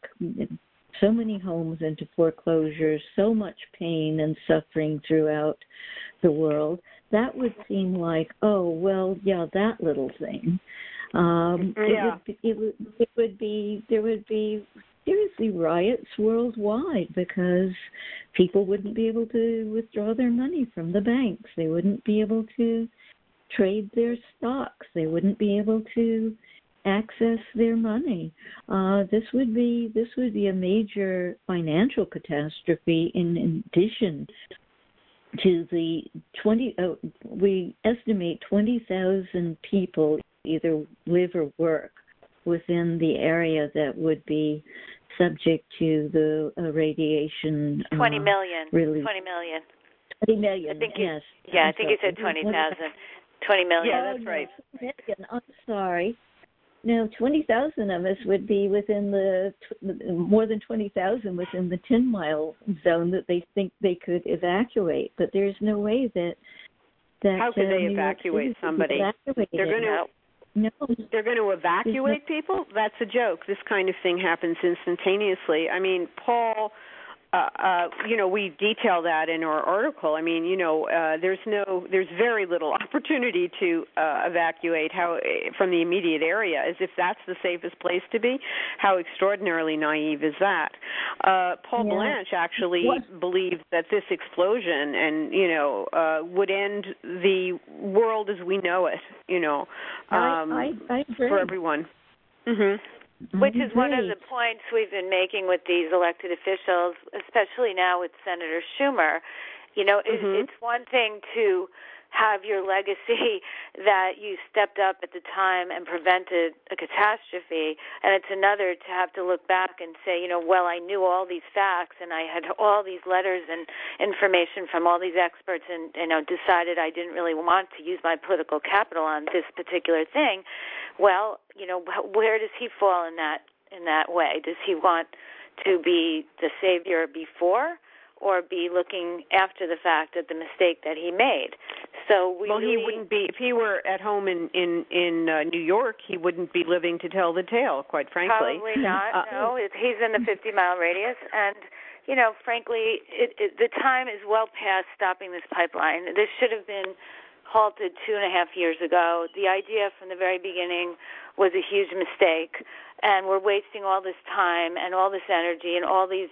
so many homes into foreclosure, so much pain and suffering throughout the world, that would seem like, oh, well, yeah, that little thing. Um,
yeah.
it, would, it, would, it would be, there would be seriously riots worldwide because people wouldn't be able to withdraw their money from the banks. They wouldn't be able to trade their stocks. They wouldn't be able to access their money. Uh, this would be this would be a major financial catastrophe. In addition to the twenty, uh, we estimate twenty thousand people either live or work within the area that would be subject to the uh, radiation.
Twenty
uh,
million.
Release.
Twenty million.
Twenty million.
I think
yes.
You, yeah,
I'm
I think you said twenty thousand. Twenty million.
Yeah, that's right.
Million. I'm sorry. No, twenty thousand of us would be within the, more than twenty thousand within the ten-mile zone that they think they could evacuate. But there's no way that... that
How could
uh,
they
New
evacuate somebody?
Evacuate
They're going to...
No.
They're going to evacuate people? That's a joke. This kind of thing happens instantaneously. I mean, Paul... Uh, uh, you know, we detail that in our article. I mean, you know, uh, there's no, there's very little opportunity to uh, evacuate how from the immediate area, as if that's the safest place to be. How extraordinarily naive is that? Uh, Paul
yeah.
Blanche actually
what?
believes that this explosion and, you know, uh, would end the world as we know it, you know, um,
I, I, I agree.
for everyone. Mm-hmm.
Which is one of the points we've been making with these elected officials, especially now with Senator Schumer. You know, mm-hmm. it's one thing to have your legacy that you stepped up at the time and prevented a catastrophe, and it's another to have to look back and say, you know, well, I knew all these facts and I had all these letters and information from all these experts and, you know, decided I didn't really want to use my political capital on this particular thing. Well, you know, where does he fall in that in that way? Does he want to be the savior before or be looking after the fact of the mistake that he made? So we
well,
really,
he wouldn't be if he were at home in in in uh, New York. He wouldn't be living to tell the tale, quite frankly.
Probably not.
Uh,
no, he's in the fifty mile radius, and you know, frankly, it, it, the time is well past stopping this pipeline. This should have been halted two and a half years ago. The idea from the very beginning was a huge mistake, and we're wasting all this time and all this energy and all these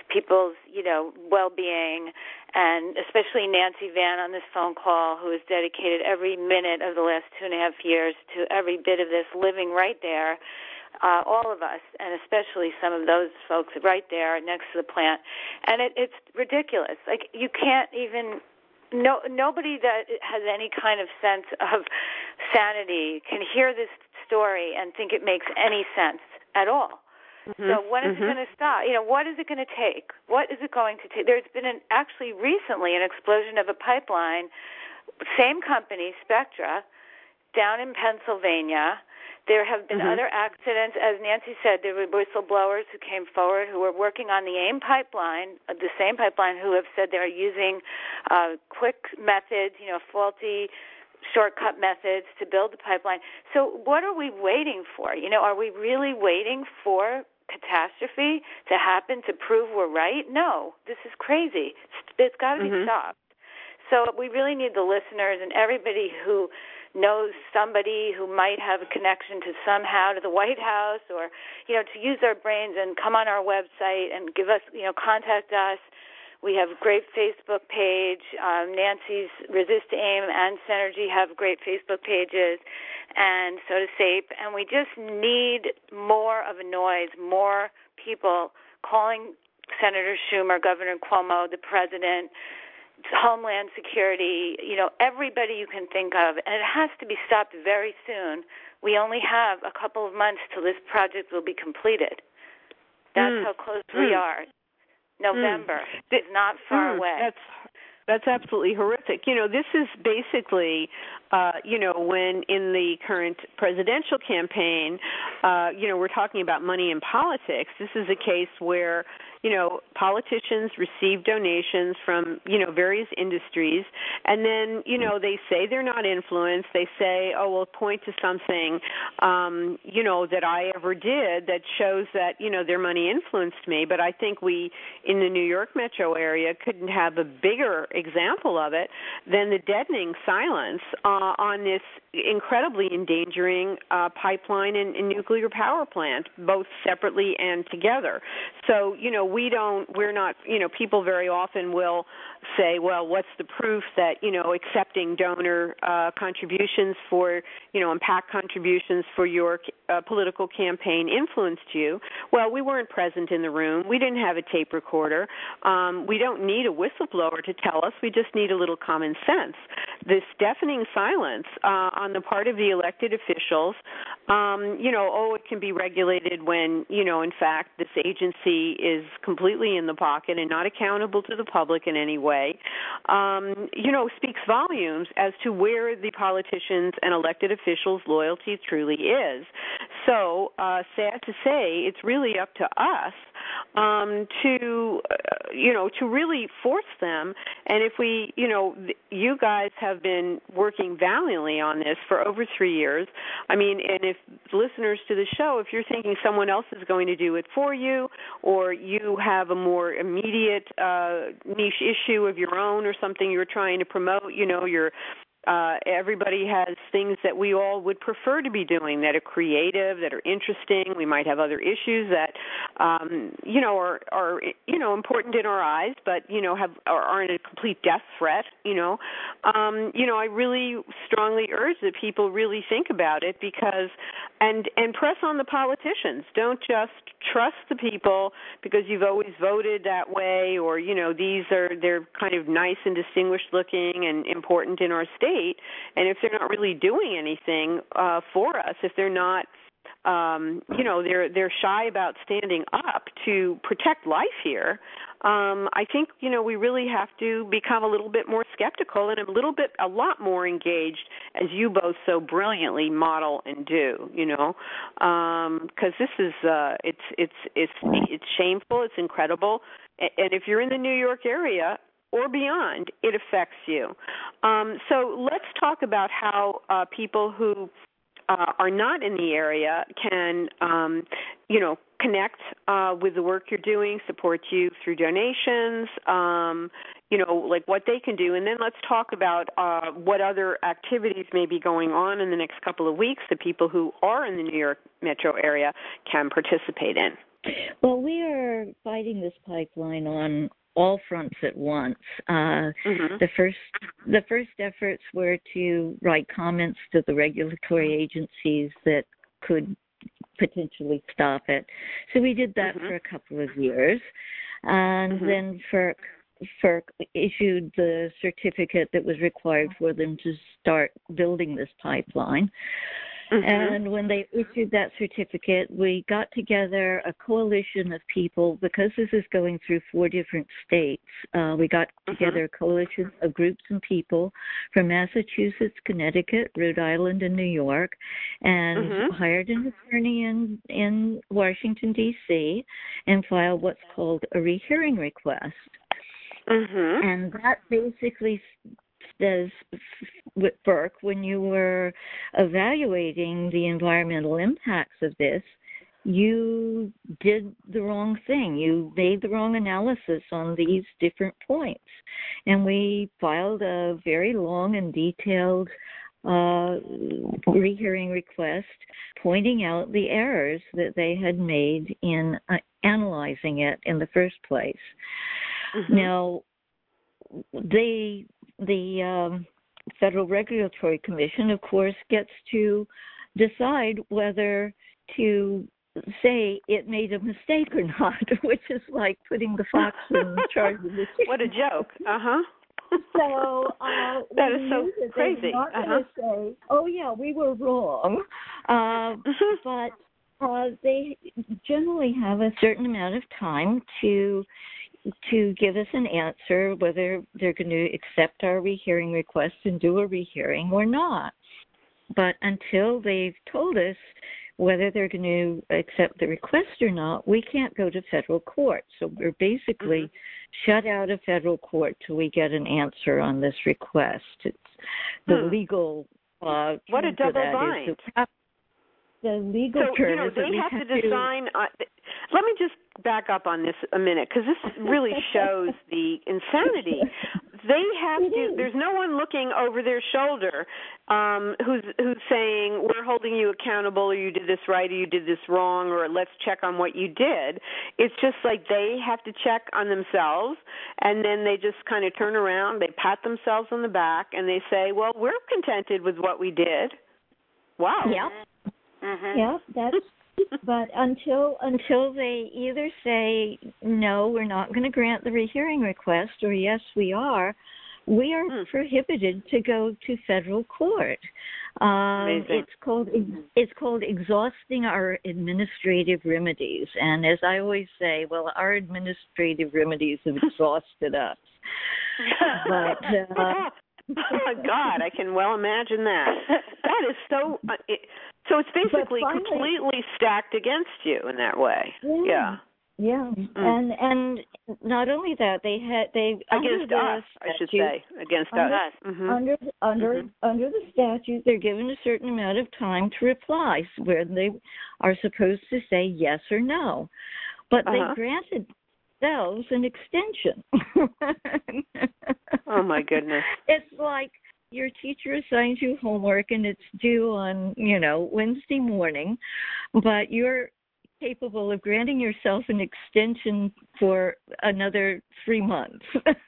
people's, you know, well-being, and especially Nancy Vann on this phone call, who has dedicated every minute of the last two and a half years to every bit of this, living right there, uh, all of us, and especially some of those folks right there next to the plant. And it, it's ridiculous. Like, you can't even, no, nobody that has any kind of sense of sanity can hear this story and think it makes any sense at all. Mm-hmm. So when is mm-hmm. it going to stop? You know, what is it going to take? What is it going to take? There's been an, actually recently an explosion of a pipeline, same company, Spectra, down in Pennsylvania. There have been mm-hmm. other accidents. As Nancy said, there were whistleblowers who came forward who were working on the AIM pipeline, the same pipeline, who have said they're using uh, quick methods, you know, faulty shortcut methods to build the pipeline. So what are we waiting for? You know, are we really waiting for catastrophe to happen to prove we're right? No, this is crazy. It's got to mm-hmm. be stopped. So we really need the listeners and everybody who knows somebody who might have a connection to somehow to the White House, or, you know, to use their brains and come on our website and give us, you know, contact us. We have a great Facebook page. Um, Nancy's Resist AIM and Synergy have great Facebook pages, and so does SAPE. And we just need more of a noise, more people calling Senator Schumer, Governor Cuomo, the President, Homeland Security, you know, everybody you can think of. And it has to be stopped very soon. We only have a couple of months till this project will be completed. That's mm. how close mm. we are. November mm. is not far mm. away.
That's that's absolutely horrific. You know, this is basically, uh, you know, when in the current presidential campaign, uh, you know, we're talking about money in politics. This is a case where, you know, politicians receive donations from, you know, various industries, and then, you know, they say they're not influenced. They say, oh, well, point to something, um, you know, that I ever did that shows that, you know, their money influenced me. But I think we, in the New York metro area, couldn't have a bigger example of it than the deadening silence uh, on this incredibly endangering uh, pipeline and, and nuclear power plant, both separately and together. So, you know, we don't, we're not, you know, people very often will say, well, what's the proof that, you know, accepting donor uh, contributions for, you know, and PAC contributions for your uh, political campaign influenced you? Well, we weren't present in the room. We didn't have a tape recorder. Um, we don't need a whistleblower to tell us. We just need a little common sense. This deafening silence uh, on the part of the elected officials, um, you know, oh, it can be regulated when, you know, in fact, this agency is completely in the pocket and not accountable to the public in any way, um, you know, speaks volumes as to where the politicians and elected officials' loyalty truly is. So, uh, sad to say, it's really up to us um, to, uh, you know, to really force them. And if we, you know, th- you guys have been working valiantly on this for over three years. I mean, and if listeners to the show, if you're thinking someone else is going to do it for you, or you have a more immediate uh, niche issue of your own or something you're trying to promote, you know, you're Uh, everybody has things that we all would prefer to be doing that are creative, that are interesting. We might have other issues that, um, you know, are, are, you know, important in our eyes, but, you know, have or aren't a complete death threat, you know. Um, you know, I really strongly urge that people really think about it because, and, and press on the politicians. Don't just trust the people because you've always voted that way, or, you know, these are, they're kind of nice and distinguished looking and important in our state. And if they're not really doing anything uh, for us, if they're not, um, you know, they're they're shy about standing up to protect life here, um, I think, you know, we really have to become a little bit more skeptical and a little bit, a lot more engaged, as you both so brilliantly model and do, you know, because um, this is, uh, it's, it's, it's, it's shameful, it's incredible. And if you're in the New York area, or beyond, it affects you. Um, so let's talk about how uh, people who uh, are not in the area can, um, you know, connect uh, with the work you're doing, support you through donations, um, you know, like what they can do. And then let's talk about uh, what other activities may be going on in the next couple of weeks that people who are in the New York metro area can participate in.
Well, we are fighting this pipeline on all fronts at once. Uh, mm-hmm. The first, the first efforts were to write comments to the regulatory agencies that could potentially stop it. So we did that mm-hmm. for a couple of years, and mm-hmm. then FERC, FERC issued the certificate that was required for them to start building this pipeline. Mm-hmm. And when they issued that certificate, we got together a coalition of people, because this is going through four different states. Uh, we got mm-hmm. together a coalition of groups and people from Massachusetts, Connecticut, Rhode Island, and New York, and mm-hmm. hired an attorney in, in Washington, D C, and filed what's called a rehearing request. Mm-hmm. And that basically says, with FERC, when you were evaluating the environmental impacts of this, you did the wrong thing. You made the wrong analysis on these different points. And we filed a very long and detailed uh, rehearing request pointing out the errors that they had made in uh, analyzing it in the first place. Mm-hmm. Now, they... The um, Federal Regulatory Commission, of course, gets to decide whether to say it made a mistake or not, which is like putting the fox in charge of the chicken.
What a joke. Uh-huh.
So uh,
that is so
that
crazy.
They're not
uh-huh.
going to say, oh, yeah, we were wrong. Uh, but uh, they generally have a certain amount of time to to give us an answer whether they're going to accept our rehearing request and do a rehearing or not. But until they've told us whether they're going to accept the request or not, we can't go to federal court. So we're basically mm-hmm. shut out of federal court till we get an answer on this request. It's the hmm. legal uh,
what a double bind.
The legal
so, you know, they have, have to design. To... Uh, let me just back up on this a minute, because this really shows the insanity. They have it to. Is. There's no one looking over their shoulder um, who's who's saying we're holding you accountable, or you did this right, or you did this wrong, or let's check on what you did. It's just like they have to check on themselves, and then they just kind of turn around, they pat themselves on the back, and they say, "Well, we're contented with what we did." Wow.
Yep. Mm-hmm. Yeah, that's. But until until they either say no, we're not going to grant the rehearing request, or yes, we are, we are mm. prohibited to go to federal court. Um, it's called it's called exhausting our administrative remedies, and as I always say, well, our administrative remedies have exhausted us. But. Uh,
Oh, my God, I can well imagine that. That is so... Uh, it, so it's basically finally, completely stacked against you in that way.
Yeah.
Yeah.
yeah. Mm. And and not only that, they had... they
Against us, statute, I should say. Against
under,
us. Mm-hmm.
Under, under, mm-hmm. under the statute, they're given a certain amount of time to reply, where they are supposed to say yes or no. But uh-huh. they granted... themselves an extension.
Oh, my goodness.
It's like your teacher assigns you homework and it's due on, you know, Wednesday morning, but you're capable of granting yourself an extension for another three months.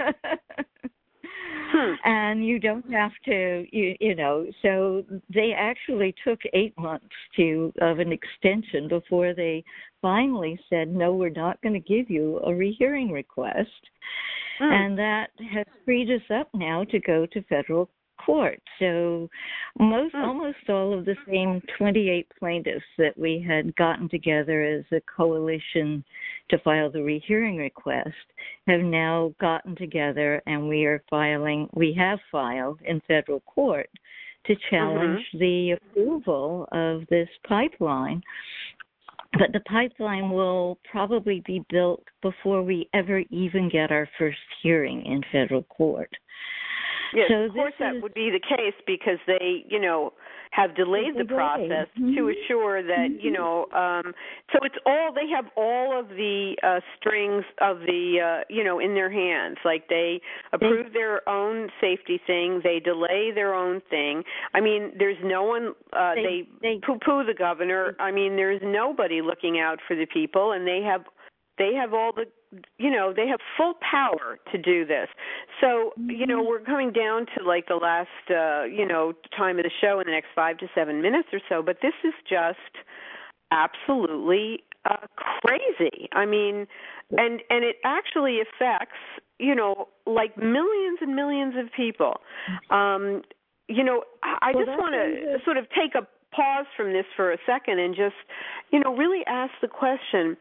Hmm. And you don't have to, you, you know, so they actually took eight months to of an extension before they finally said, no, we're not going to give you a rehearing request. Hmm. And that has freed us up now to go to federal court. So most, hmm. almost all of the same twenty-eight plaintiffs that we had gotten together as a coalition to file the rehearing request have now gotten together, and we are filing, we have filed in federal court to challenge mm-hmm. the approval of this pipeline. But the pipeline will probably be built before we ever even get our first hearing in federal court.
Yes,
so
of course that
is,
would be the case because they, you know, have delayed the process
mm-hmm.
to assure that,
mm-hmm.
you know, um, so it's all, they have all of the uh, strings of the, uh, you know, in their hands. Like they approve they, their own safety thing, they delay their own thing. I mean, there's no one, uh, they, they, they poo-poo the governor. I mean, there's nobody looking out for the people, and they have, they have all the, you know, they have full power to do this. So, you know, we're coming down to like the last, uh, you know, time of the show in the next five to seven minutes or so, but this is just absolutely uh, crazy. I mean, and and it actually affects, you know, like millions and millions of people. Um, you know, I
well,
just want to sort of take a pause from this for a second and just, you know, really ask the question,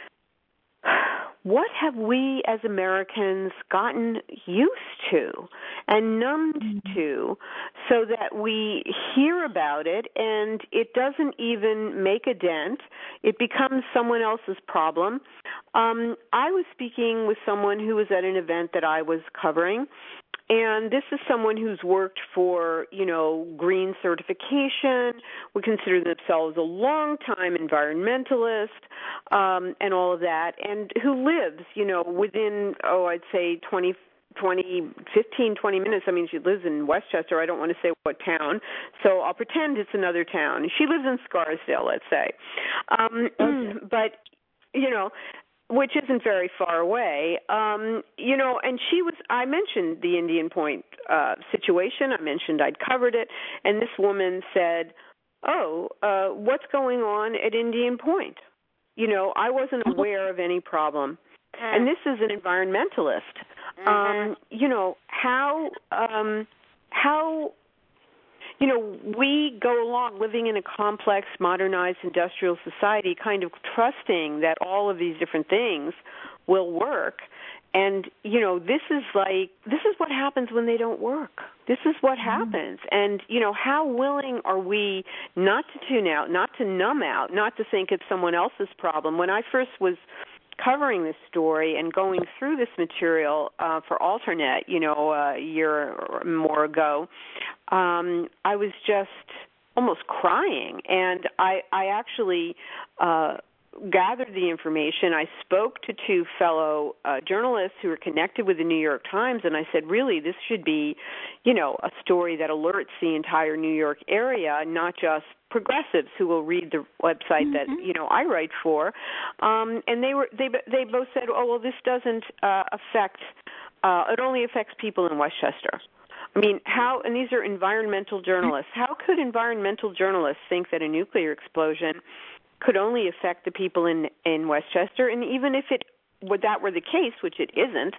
what have we as Americans gotten used to and numbed mm-hmm. to so that we hear about it and it doesn't even make a dent? It becomes someone else's problem. Um, I was speaking with someone who was at an event that I was covering, and this is someone who's worked for, you know, green certification, would consider themselves a long-time environmentalist, um, and all of that, and who lives, you know, within, oh, I'd say twenty, twenty, fifteen, twenty minutes. I mean, she lives in Westchester. I don't want to say what town, so I'll pretend it's another town. She lives in Scarsdale, let's say. Um, okay. But, you know, which isn't very far away, um, you know, and she was, I mentioned the Indian Point uh, situation. I mentioned I'd covered it, and this woman said, oh, uh, what's going on at Indian Point? You know, I wasn't aware of any problem. And this is an environmentalist. Mm-hmm. Um, you know, how, um, how, you know, we go along living in a complex, modernized industrial society, kind of trusting that all of these different things will work. And, you know, this is like, this is what happens when they don't work. This is what happens. And, you know, how willing are we not to tune out, not to numb out, not to think it's someone else's problem? When I first was covering this story and going through this material uh, for Alternet, you know, a year or more ago, um, I was just almost crying. And I, I actually uh, gathered the information. I spoke to two fellow uh, journalists who are connected with the New York Times, and I said, really, this should be, you know, a story that alerts the entire New York area, not just progressives who will read the website mm-hmm. that, you know, I write for. Um, and they were they they both said, oh, well, this doesn't uh, affect, uh, it only affects people in Westchester. I mean, how, and these are environmental journalists, how could environmental journalists think that a nuclear explosion could only affect the people in, in Westchester? And even if it would that were the case, which it isn't,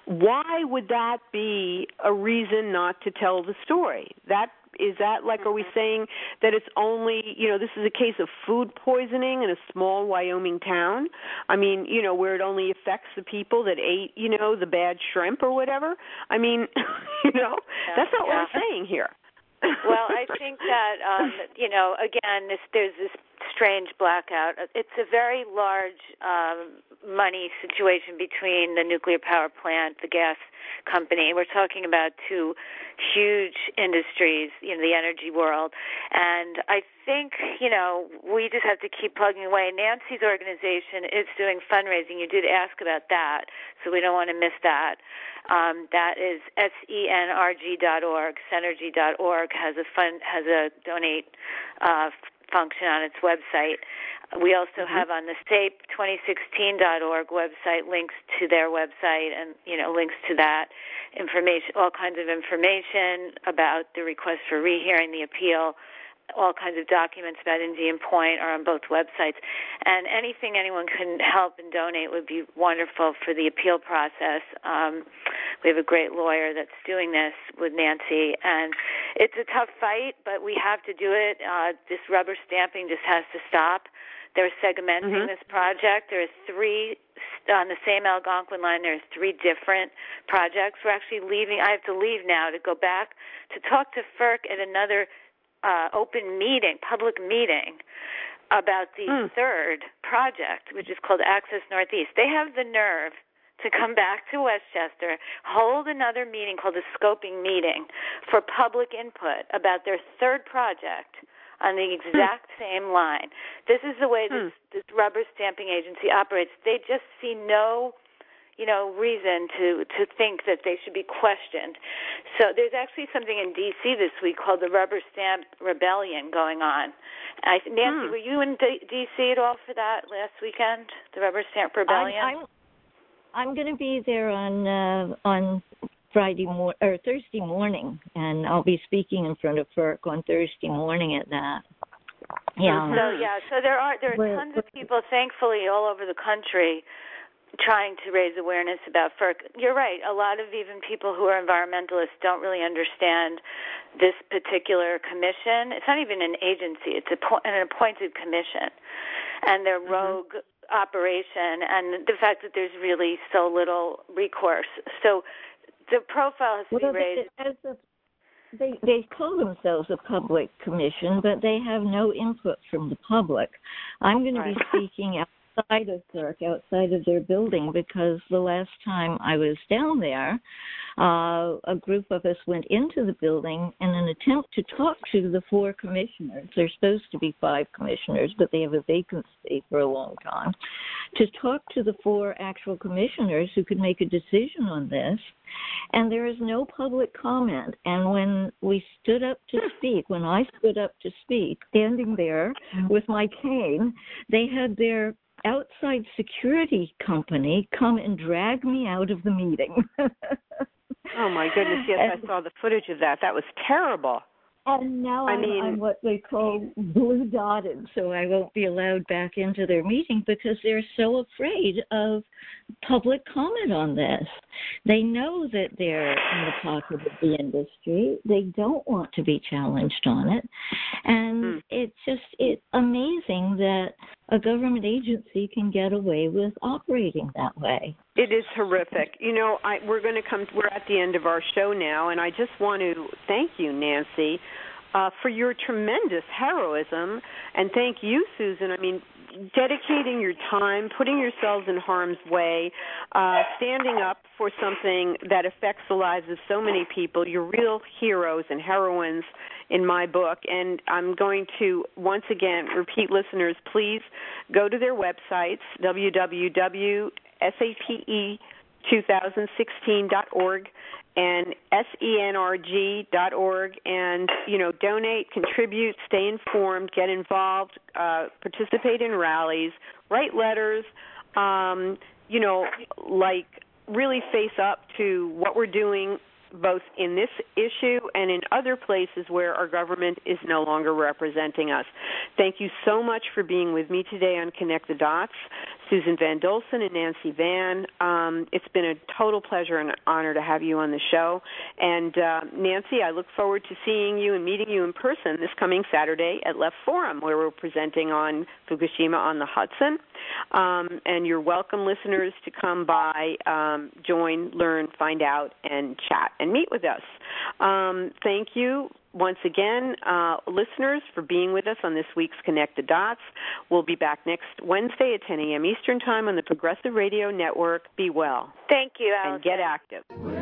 why would that be a reason not to tell the story? That is that like, are we saying that it's only, you know, this is a case of food poisoning in a small Wyoming town? I mean, you know, where it only affects the people that ate, you know, the bad shrimp or whatever? I mean, you know, yeah, that's not yeah. what we're saying here.
Well, I think that, um, you know, again, this, there's this strange blackout. It's a very large um, money situation between the nuclear power plant, the gas company. We're talking about two huge industries in the energy world. And I think, you know, we just have to keep plugging away. Nancy's organization is doing fundraising. You did ask about that, so we don't want to miss that. Um, that is S E N R G dot org. Senergy dot org has a fund, has a donate uh, function on its website. We also mm-hmm. have on the S A P E twenty sixteen dot org website links to their website and, you know, links to that information, all kinds of information about the request for rehearing the appeal. All kinds of documents about Indian Point are on both websites. And anything anyone can help and donate would be wonderful for the appeal process. Um, we have a great lawyer that's doing this with Nancy. And it's a tough fight, but we have to do it. Uh, this rubber stamping just has to stop. They're segmenting mm-hmm. this project. There are three, on the same Algonquin line, there are three different projects. We're actually leaving. I have to leave now to go back to talk to FERC at another Uh, open meeting, public meeting about the mm. third project, which is called Access Northeast. They have the nerve to come back to Westchester, hold another meeting called a scoping meeting for public input about their third project on the exact hmm. same line. This is the way hmm. this, this rubber stamping agency operates. They just see no, you know, reason to, to think that they should be questioned. So there's actually something in D C this week called the Rubber Stamp Rebellion going on. I, Nancy, hmm. were you in D- D.C. at all for that last weekend, the Rubber Stamp Rebellion?
I'm, I'm, I'm going to be there on uh, on Friday mor- or Thursday morning, and I'll be speaking in front of F E R C on Thursday morning at that.
Yeah. So yeah, so there are there are tons of people, thankfully, all over the country trying to raise awareness about F E R C. You're right. A lot of even people who are environmentalists don't really understand this particular commission. It's not even an agency. It's a, an appointed commission, and their rogue mm-hmm. operation, and the fact that there's really so little recourse. So the profile has to well, be raised.
As a, they, they call themselves a public commission, but they have no input from the public. I'm going to be speaking out outside of F E R C, outside of their building, because the last time I was down there, uh, a group of us went into the building in an attempt to talk to the four commissioners. There's supposed to be five commissioners, but they have a vacancy for a long time, to talk to the four actual commissioners who could make a decision on this. And there is no public comment. And when we stood up to speak, when I stood up to speak, standing there with my cane, they had their outside security company come and drag me out of the meeting.
Oh, my goodness. Yes, and I saw the footage of that. That was terrible.
And now
I
I'm,
mean,
I'm what they call blue dotted, so I won't be allowed back into their meeting because they're so afraid of public comment on this. They know that they're in the pocket of the industry. They don't want to be challenged on it. And mm. it's just it's amazing that a government agency can get away with operating that way.
It is horrific. You know, I, we're going to come, we're at the end of our show now, and I just want to thank you, Nancy, uh, for your tremendous heroism, and thank you, Susan. I mean, dedicating your time, putting yourselves in harm's way, uh, standing up for something that affects the lives of so many people. You're real heroes and heroines in my book, and I'm going to once again repeat, listeners, please go to their websites, w w w dot s a p e twenty sixteen dot org and S E N R G dot org, and, you know, donate, contribute, stay informed, get involved, uh, participate in rallies, write letters, um, you know, like really face up to what we're doing both in this issue and in other places where our government is no longer representing us. Thank you so much for being with me today on Connect the Dots, Susan Van Dolson and Nancy Van. Um, it's been a total pleasure and honor to have you on the show. And uh, Nancy, I look forward to seeing you and meeting you in person this coming Saturday at Left Forum, where we're presenting on Fukushima on the Hudson. Um, and you're welcome, listeners, to come by, um, join, learn, find out, and chat and meet with us. Um, thank you once again, uh, listeners, for being with us on this week's Connect the Dots. We'll be back next Wednesday at ten a.m. Eastern Time on the Progressive Radio Network. Be well.
Thank you, Allison.
And get active.